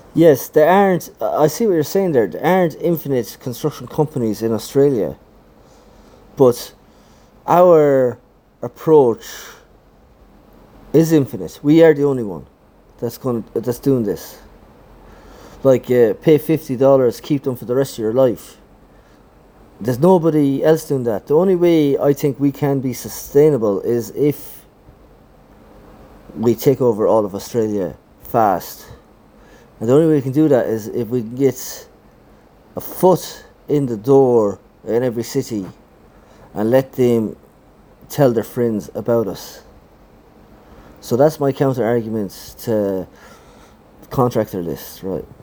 Yes, there aren't. I see what you're saying there. There aren't infinite construction companies in Australia, but our approach is infinite. We are the only one that's doing this. Like, pay $50, keep them for the rest of your life. There's nobody else doing that. The only way I think we can be sustainable is if we take over all of Australia fast. And the only way we can do that is if we can get a foot in the door in every city and let them tell their friends about us. So that's my counter argument to contractor list, right?